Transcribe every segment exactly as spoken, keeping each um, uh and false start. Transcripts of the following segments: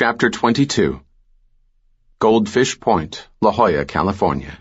Chapter twenty-two. Goldfish Point, La Jolla, California.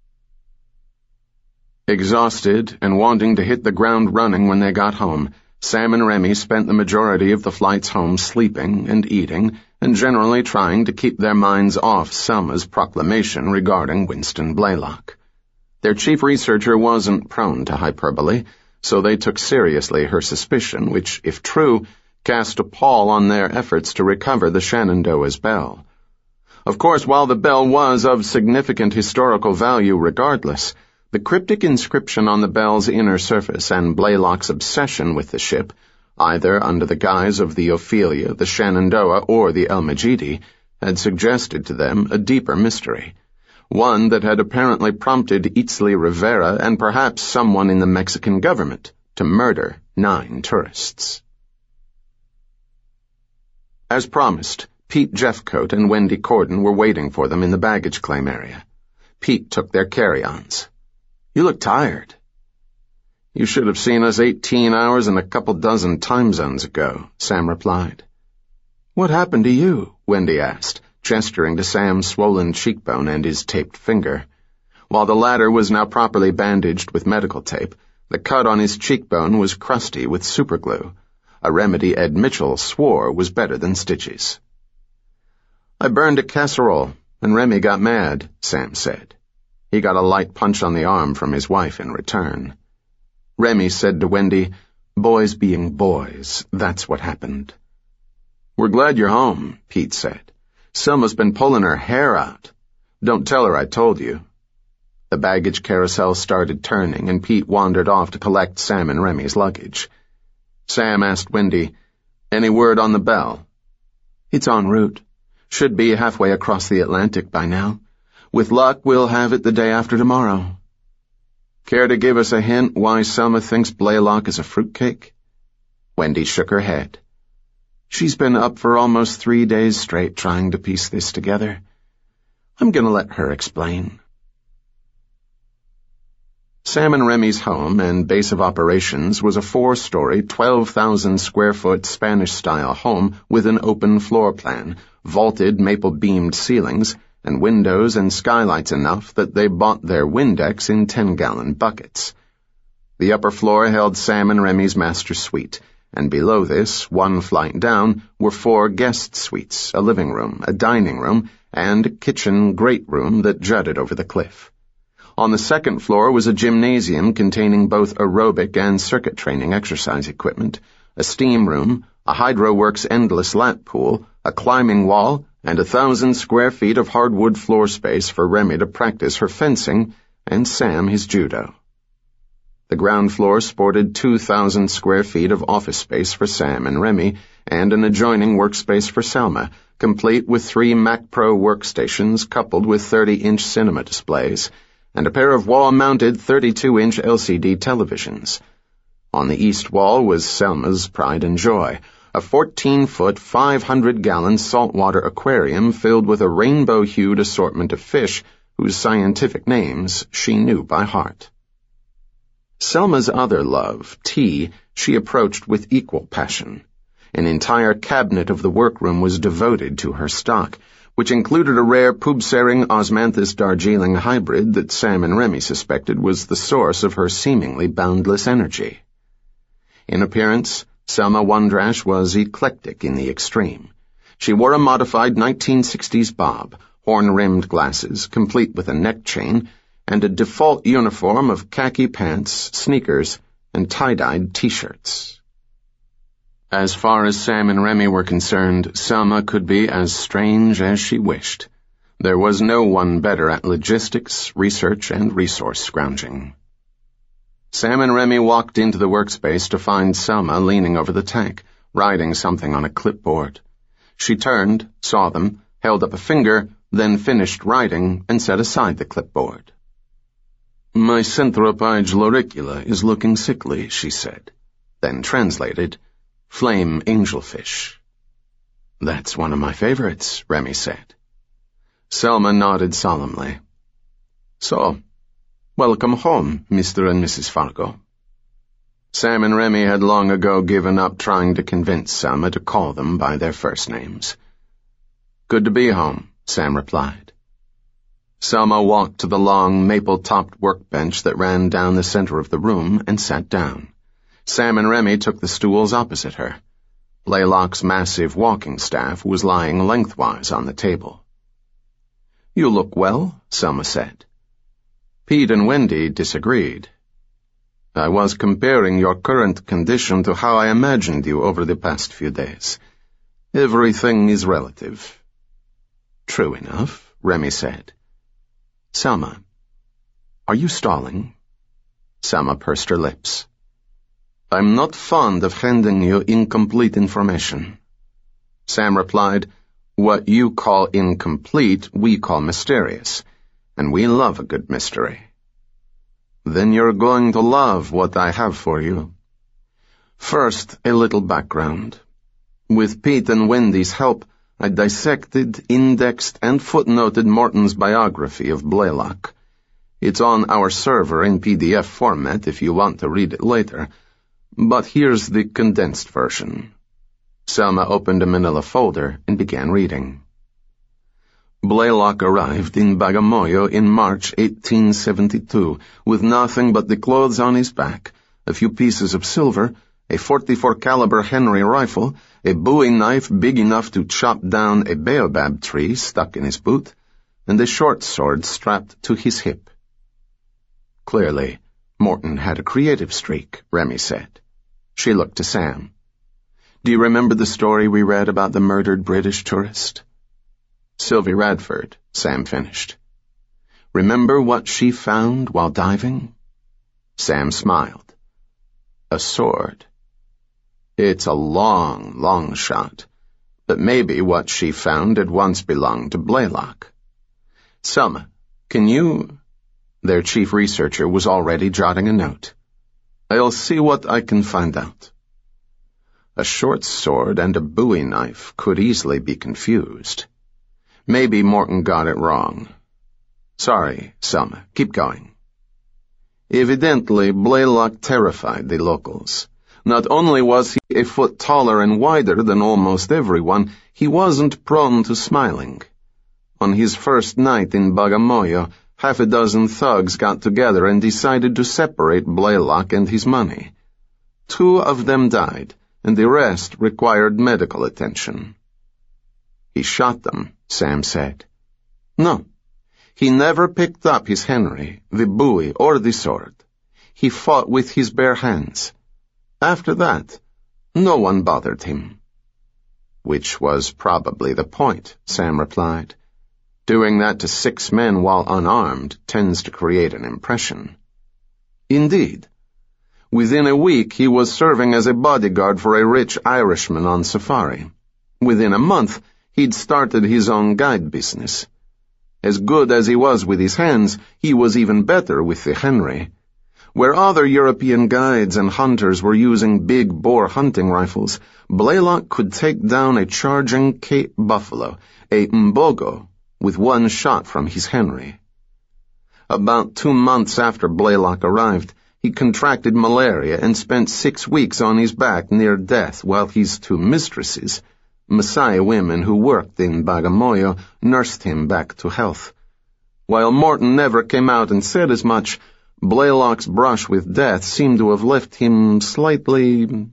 Exhausted and wanting to hit the ground running when they got home, Sam and Remy spent the majority of the flights home sleeping and eating and generally trying to keep their minds off Selma's proclamation regarding Winston Blaylock. Their chief researcher wasn't prone to hyperbole, so they took seriously her suspicion, which, if true, cast a pall on their efforts to recover the Shenandoah's bell. Of course, while the bell was of significant historical value regardless, the cryptic inscription on the bell's inner surface and Blaylock's obsession with the ship, either under the guise of the Ophelia, the Shenandoah, or the El Majidi, had suggested to them a deeper mystery, one that had apparently prompted Itzli Rivera and perhaps someone in the Mexican government to murder nine tourists. As promised, Pete Jeffcoat and Wendy Corden were waiting for them in the baggage claim area. Pete took their carry-ons. "You look tired." "You should have seen us eighteen hours and a couple dozen time zones ago," Sam replied. "What happened to you?" Wendy asked, gesturing to Sam's swollen cheekbone and his taped finger. While the latter was now properly bandaged with medical tape, the cut on his cheekbone was crusty with superglue, a remedy Ed Mitchell swore was better than stitches. "I burned a casserole, and Remy got mad," Sam said. He got a light punch on the arm from his wife in return. Remy said to Wendy, "Boys being boys, that's what happened." "We're glad you're home," Pete said. "Selma's been pulling her hair out. Don't tell her I told you." The baggage carousel started turning, and Pete wandered off to collect Sam and Remy's luggage. Sam asked Wendy, "Any word on the bell?" "It's en route. Should be halfway across the Atlantic by now. With luck, we'll have it the day after tomorrow." "Care to give us a hint why Selma thinks Blaylock is a fruitcake?" Wendy shook her head. "She's been up for almost three days straight trying to piece this together. I'm going to let her explain." Sam and Remy's home and base of operations was a four-story, twelve thousand square foot Spanish-style home with an open floor plan, vaulted maple-beamed ceilings, and windows and skylights enough that they bought their Windex in ten-gallon buckets. The upper floor held Sam and Remy's master suite, and below this, one flight down, were four guest suites, a living room, a dining room, and a kitchen great room that jutted over the cliff. On the second floor was a gymnasium containing both aerobic and circuit training exercise equipment, a steam room, a Hydroworks endless lap pool, a climbing wall, and a thousand square feet of hardwood floor space for Remy to practice her fencing and Sam his judo. The ground floor sported two thousand square feet of office space for Sam and Remy and an adjoining workspace for Selma, complete with three Mac Pro workstations coupled with thirty-inch cinema displays, and a pair of wall-mounted thirty-two inch L C D televisions. On the east wall was Selma's pride and joy, a fourteen-foot, five hundred gallon saltwater aquarium filled with a rainbow-hued assortment of fish whose scientific names she knew by heart. Selma's other love, tea, she approached with equal passion. An entire cabinet of the workroom was devoted to her stock, which included a rare Pubsering Osmanthus Darjeeling hybrid that Sam and Remy suspected was the source of her seemingly boundless energy. In appearance, Selma Wondrash was eclectic in the extreme. She wore a modified nineteen sixties bob, horn-rimmed glasses, complete with a neck chain, and a default uniform of khaki pants, sneakers, and tie-dyed T-shirts. As far as Sam and Remy were concerned, Selma could be as strange as she wished. There was no one better at logistics, research, and resource scrounging. Sam and Remy walked into the workspace to find Selma leaning over the tank, writing something on a clipboard. She turned, saw them, held up a finger, then finished writing and set aside the clipboard. "My Centropyge loricula is looking sickly," she said, then translated, "Flame angelfish." "That's one of my favorites," Remy said. Selma nodded solemnly. "So, welcome home, Mister and Missus Fargo." Sam and Remy had long ago given up trying to convince Selma to call them by their first names. Good to be home, Sam replied. Selma walked to the long, maple-topped workbench that ran down the center of the room and sat down. Sam and Remy took the stools opposite her. Blaylock's massive walking staff was lying lengthwise on the table. You look well, Selma said. Pete and Wendy disagreed. I was comparing your current condition to how I imagined you over the past few days. Everything is relative. True enough, Remy said. Selma, are you stalling? Selma pursed her lips. I'm not fond of handing you incomplete information. Sam replied, What you call incomplete, we call mysterious, and we love a good mystery. Then you're going to love what I have for you. First, a little background. With Pete and Wendy's help, I dissected, indexed, and footnoted Morton's biography of Blaylock. It's on our server in P D F format if you want to read it later, but here's the condensed version. Selma opened a manila folder and began reading. Blaylock arrived in Bagamoyo in March eighteen seventy-two, with nothing but the clothes on his back, a few pieces of silver, a forty-four caliber Henry rifle, a Bowie knife big enough to chop down a baobab tree stuck in his boot, and a short sword strapped to his hip. Clearly, Morton had a creative streak, Remy said. She looked to Sam. Do you remember the story we read about the murdered British tourist? Sylvie Radford, Sam finished. Remember what she found while diving? Sam smiled. A sword. It's a long, long shot, but maybe what she found had once belonged to Blaylock. Selma, can you... Their chief researcher was already jotting a note. I'll see what I can find out. A short sword and a Bowie knife could easily be confused. Maybe Morton got it wrong. Sorry, Selma, keep going. Evidently, Blaylock terrified the locals. Not only was he a foot taller and wider than almost everyone, he wasn't prone to smiling. On his first night in Bagamoyo, half a dozen thugs got together and decided to separate Blaylock and his money. Two of them died, and the rest required medical attention. He shot them, Sam said. No, he never picked up his Henry, the Bowie, or the sword. He fought with his bare hands. After that, no one bothered him. Which was probably the point, Sam replied. Doing that to six men while unarmed tends to create an impression. Indeed. Within a week, he was serving as a bodyguard for a rich Irishman on safari. Within a month, he'd started his own guide business. As good as he was with his hands, he was even better with the Henry. Where other European guides and hunters were using big-bore hunting rifles, Blaylock could take down a charging Cape buffalo, a mbogo, with one shot from his Henry. About two months after Blaylock arrived, he contracted malaria and spent six weeks on his back near death while his two mistresses, Maasai women who worked in Bagamoyo, nursed him back to health. While Morton never came out and said as much, Blaylock's brush with death seemed to have left him slightly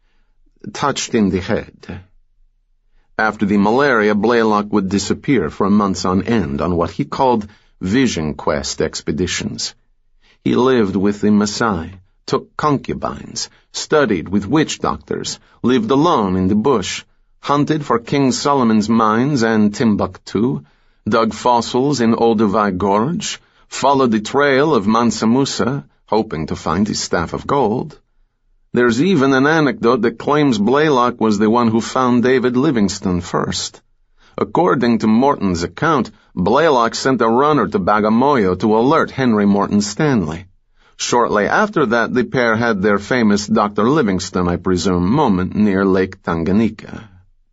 touched in the head. After the malaria, Blaylock would disappear for months on end on what he called vision quest expeditions. He lived with the Maasai, took concubines, studied with witch doctors, lived alone in the bush, hunted for King Solomon's mines and Timbuktu, dug fossils in Olduvai Gorge, followed the trail of Mansa Musa, hoping to find his staff of gold. There's even an anecdote that claims Blaylock was the one who found David Livingstone first. According to Morton's account, Blaylock sent a runner to Bagamoyo to alert Henry Morton Stanley. Shortly after that, the pair had their famous Doctor Livingstone, I presume, moment near Lake Tanganyika.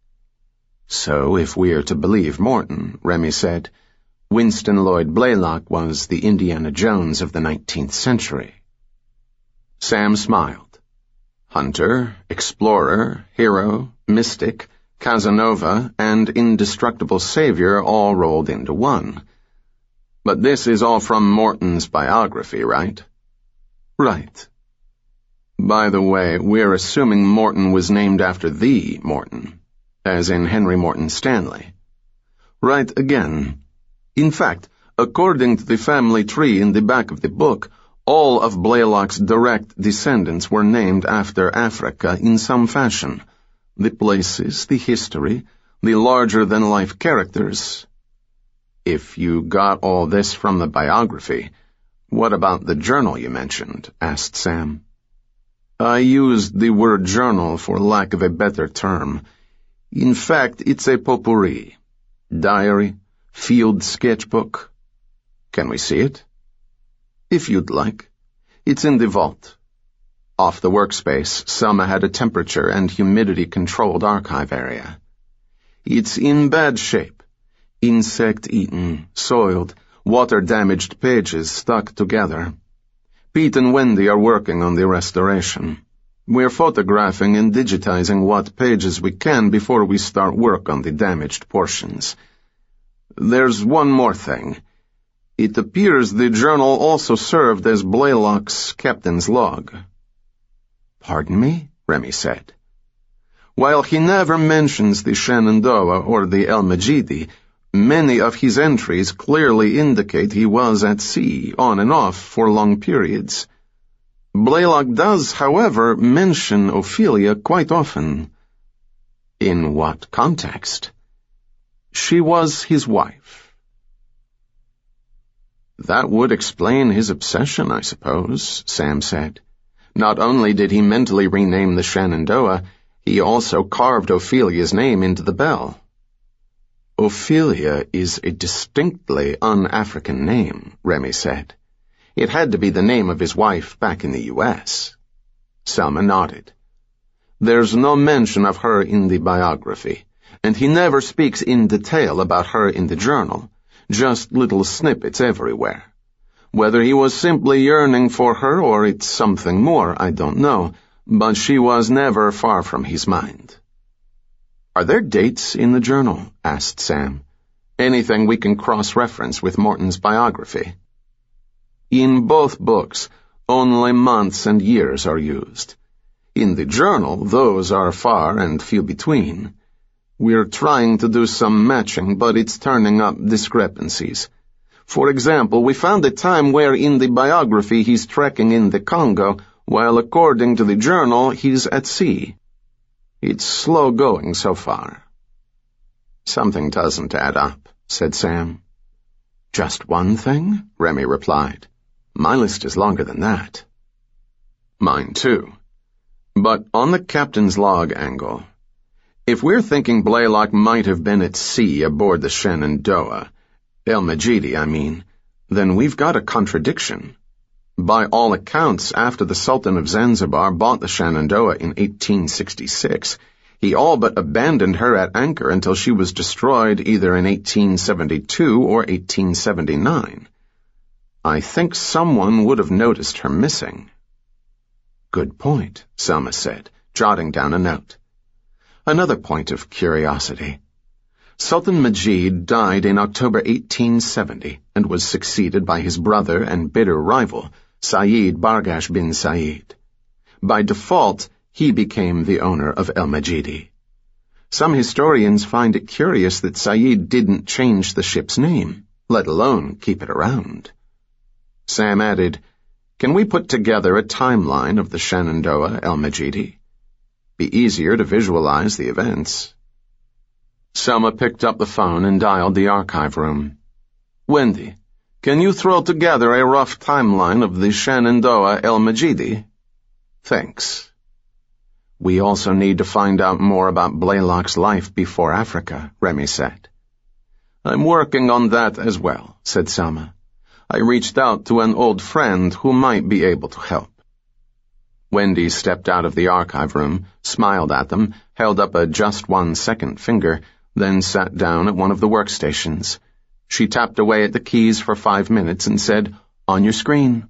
So, if we're to believe Morton, Remy said, Winston Lloyd Blaylock was the Indiana Jones of the nineteenth century. Sam smiled. Hunter, explorer, hero, mystic, Casanova, and Indestructible Savior all rolled into one. But this is all from Morton's biography, right? Right. By the way, we're assuming Morton was named after the Morton, as in Henry Morton Stanley. Right again. In fact, according to the family tree in the back of the book, all of Blaylock's direct descendants were named after Africa in some fashion. The places, the history, the larger-than-life characters. If you got all this from the biography, what about the journal you mentioned? Asked Sam. I used the word journal for lack of a better term. In fact, it's a potpourri. Diary, field sketchbook. Can we see it? If you'd like. It's in the vault. Off the workspace, Selma had a temperature and humidity-controlled archive area. It's in bad shape. Insect-eaten, soiled, water-damaged pages stuck together. Pete and Wendy are working on the restoration. We're photographing and digitizing what pages we can before we start work on the damaged portions. There's one more thing. It appears the journal also served as Blaylock's captain's log. Pardon me? Remy said. While he never mentions the Shenandoah or the El Majidi, many of his entries clearly indicate he was at sea, on and off, for long periods. Blaylock does, however, mention Ophelia quite often. In what context? She was his wife. That would explain his obsession, I suppose, Sam said. Not only did he mentally rename the Shenandoah, he also carved Ophelia's name into the bell. Ophelia is a distinctly un-African name, Remy said. It had to be the name of his wife back in the U S Selma nodded. There's no mention of her in the biography, and he never speaks in detail about her in the journal, just little snippets everywhere. Whether he was simply yearning for her or it's something more, I don't know, but she was never far from his mind. Are there dates in the journal? Asked Sam. Anything we can cross-reference with Morton's biography? In both books, only months and years are used. In the journal, those are far and few between. We're trying to do some matching, but it's turning up discrepancies. For example, we found a time where in the biography he's trekking in the Congo, while according to the journal, he's at sea. It's slow going so far. Something doesn't add up, said Sam. Just one thing? Remy replied. My list is longer than that. Mine too. But on the captain's log angle, if we're thinking Blaylock might have been at sea aboard the Shenandoah, El Majidi, I mean, then we've got a contradiction. By all accounts, after the Sultan of Zanzibar bought the Shenandoah in eighteen sixty-six, he all but abandoned her at anchor until she was destroyed either in eighteen seventy-two or eighteen seventy-nine. I think someone would have noticed her missing. Good point, Selma said, jotting down a note. Another point of curiosity. Sultan Majid died in October eighteen seventy and was succeeded by his brother and bitter rival, Saeed Bargash bin Saeed. By default, he became the owner of El Majidi. Some historians find it curious that Saeed didn't change the ship's name, let alone keep it around. Sam added, Can we put together a timeline of the Shenandoah El Majidi? Be easier to visualize the events. Selma picked up the phone and dialed the archive room. Wendy, can you throw together a rough timeline of the Shenandoah El Majidi? Thanks. We also need to find out more about Blaylock's life before Africa, Remy said. I'm working on that as well, said Selma. I reached out to an old friend who might be able to help. Wendy stepped out of the archive room, smiled at them, held up a just one second finger, then sat down at one of the workstations. She tapped away at the keys for five minutes and said, On your screen.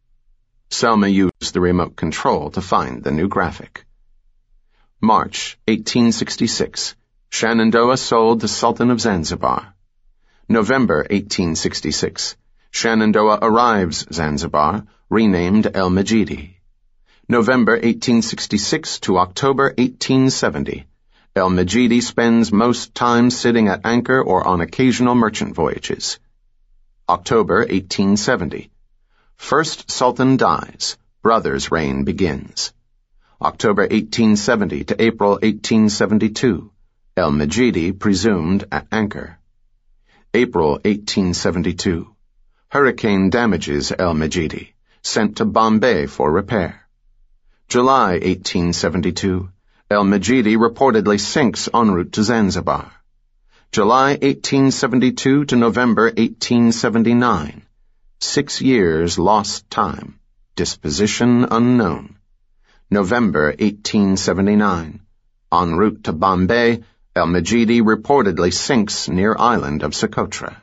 Selma used the remote control to find the new graphic. March eighteen sixty-six, Shenandoah sold to Sultan of Zanzibar. November eighteen sixty-six. Shenandoah arrives Zanzibar, renamed El Majidi. November eighteen sixty-six to October eighteen seventy. El Majidi spends most time sitting at anchor or on occasional merchant voyages. October eighteen seventy. First Sultan dies. Brother's reign begins. October eighteen seventy to April eighteen seventy-two. El Majidi presumed at anchor. April eighteen seventy-two. Hurricane damages El Majidi, sent to Bombay for repair. July eighteen seventy-two. El Majidi reportedly sinks en route to Zanzibar. July eighteen seventy-two to November eighteen seventy-nine. Six years lost time. Disposition unknown. November eighteen seventy-nine. En route to Bombay, El Majidi reportedly sinks near island of Socotra.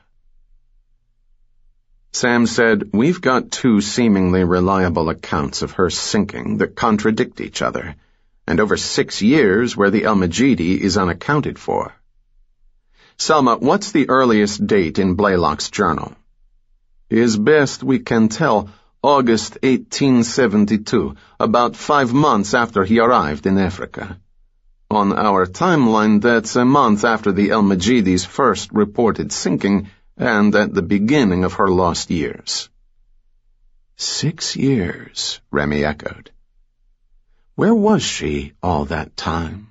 Sam said, "We've got two seemingly reliable accounts of her sinking that contradict each other, and over six years where the El Majidi is unaccounted for." "Selma, what's the earliest date in Blaylock's journal?" "Is best we can tell, August eighteen seventy-two, about five months after he arrived in Africa. On our timeline, that's a month after the El Majidi's first reported sinking, and at the beginning of her lost years." Six years, Remy echoed. Where was she all that time?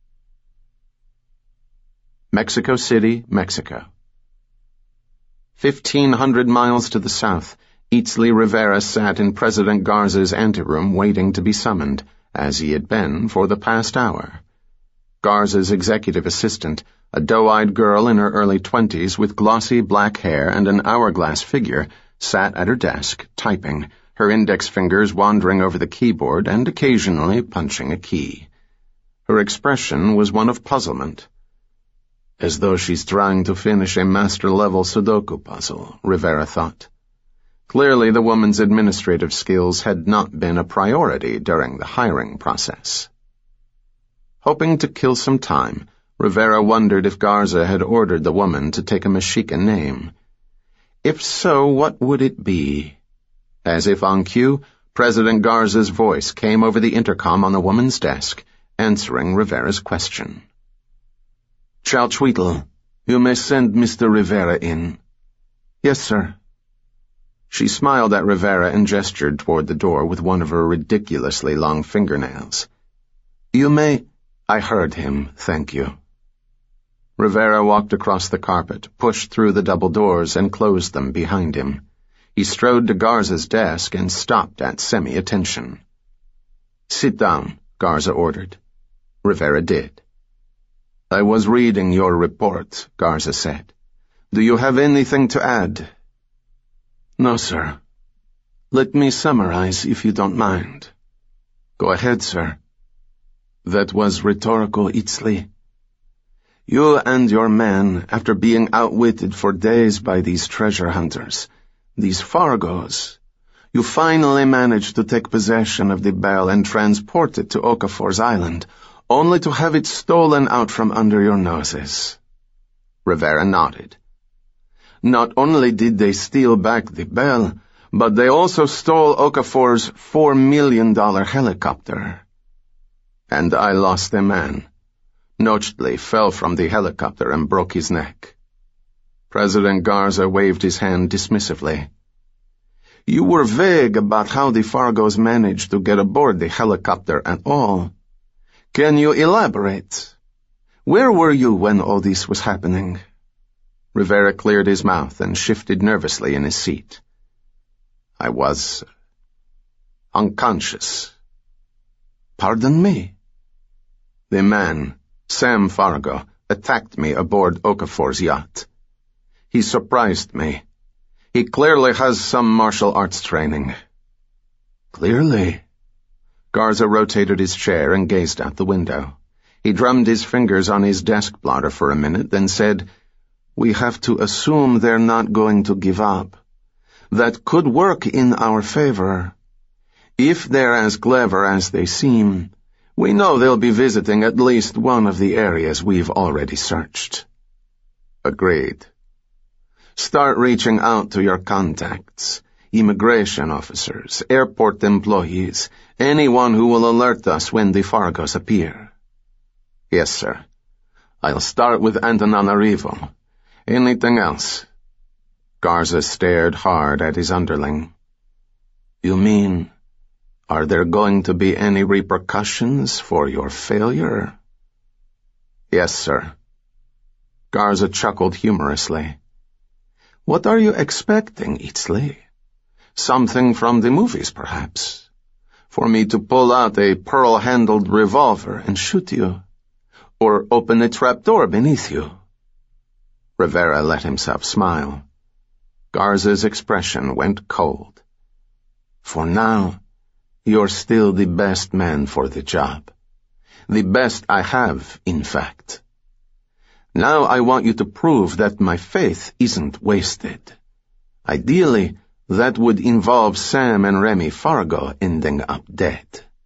Mexico City, Mexico. Fifteen hundred miles to the south, Eatsley Rivera sat in President Garza's anteroom waiting to be summoned, as he had been for the past hour. Garza's executive assistant, a doe-eyed girl in her early twenties with glossy black hair and an hourglass figure, sat at her desk, typing, her index fingers wandering over the keyboard and occasionally punching a key. Her expression was one of puzzlement. As though she's trying to finish a master-level Sudoku puzzle, Rivera thought. Clearly the woman's administrative skills had not been a priority during the hiring process. Hoping to kill some time, Rivera wondered if Garza had ordered the woman to take a Mexica name. If so, what would it be? As if on cue, President Garza's voice came over the intercom on the woman's desk, answering Rivera's question. "Chalchuitl, you may send Mister Rivera in." "Yes, sir." She smiled at Rivera and gestured toward the door with one of her ridiculously long fingernails. "You may—" "I heard him, thank you." Rivera walked across the carpet, pushed through the double doors, and closed them behind him. He strode to Garza's desk and stopped at semi-attention. "Sit down," Garza ordered. Rivera did. "I was reading your report," Garza said. "Do you have anything to add?" "No, sir. Let me summarize, if you don't mind." "Go ahead, sir." "That was rhetorical, Eatsley. You and your men, after being outwitted for days by these treasure hunters, these Fargos, you finally managed to take possession of the bell and transport it to Okafor's island, only to have it stolen out from under your noses." Rivera nodded. "Not only did they steal back the bell, but they also stole Okafor's four million dollar helicopter. And I lost a man. Nochdli fell from the helicopter and broke his neck." President Garza waved his hand dismissively. "You were vague about how the Fargos managed to get aboard the helicopter at all. Can you elaborate? Where were you when all this was happening?" Rivera cleared his mouth and shifted nervously in his seat. "I was unconscious." "Pardon me?" "The man, Sam Fargo, attacked me aboard Okafor's yacht. He surprised me. He clearly has some martial arts training." "Clearly?" Garza rotated his chair and gazed out the window. He drummed his fingers on his desk blotter for a minute, then said, "We have to assume they're not going to give up. That could work in our favor. If they're as clever as they seem, We know they'll be visiting at least one of the areas we've already searched. Agreed. Start reaching out to your contacts, immigration officers, airport employees, anyone who will alert us when the Fargos appear. Yes, sir. I'll start with Antananarivo. Anything else? Garza stared hard at his underling. You mean, are there going to be any repercussions for your failure? Yes, sir. Garza chuckled humorously. What are you expecting, Itzli? Something from the movies, perhaps? For me to pull out a pearl-handled revolver and shoot you? Or open a trapdoor beneath you? Rivera let himself smile. Garza's expression went cold. For now, you're still the best man for the job. The best I have, in fact. Now I want you to prove that my faith isn't wasted. Ideally, that would involve Sam and Remy Fargo ending up dead.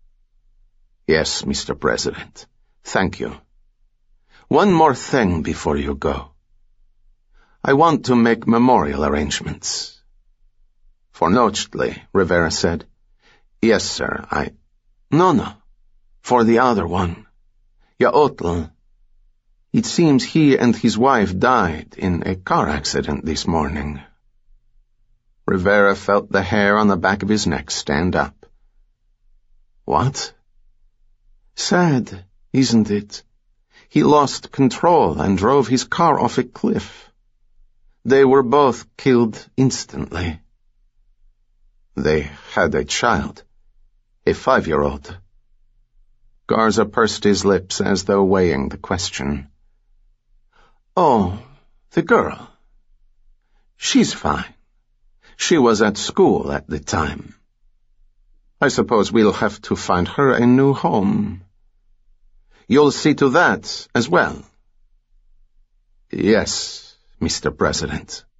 Yes, Mister President. Thank you. One more thing before you go. I want to make memorial arrangements. For Nochtli, Rivera said. Yes, sir, I... No, no. For the other one. Yaotl. It seems he and his wife died in a car accident this morning. Rivera felt the hair on the back of his neck stand up. What? Sad, isn't it? He lost control and drove his car off a cliff. They were both killed instantly. They had a child, a five-year-old. Garza pursed his lips as though weighing the question. Oh, the girl. She's fine. She was at school at the time. I suppose we'll have to find her a new home. You'll see to that as well. Yes, Mister President.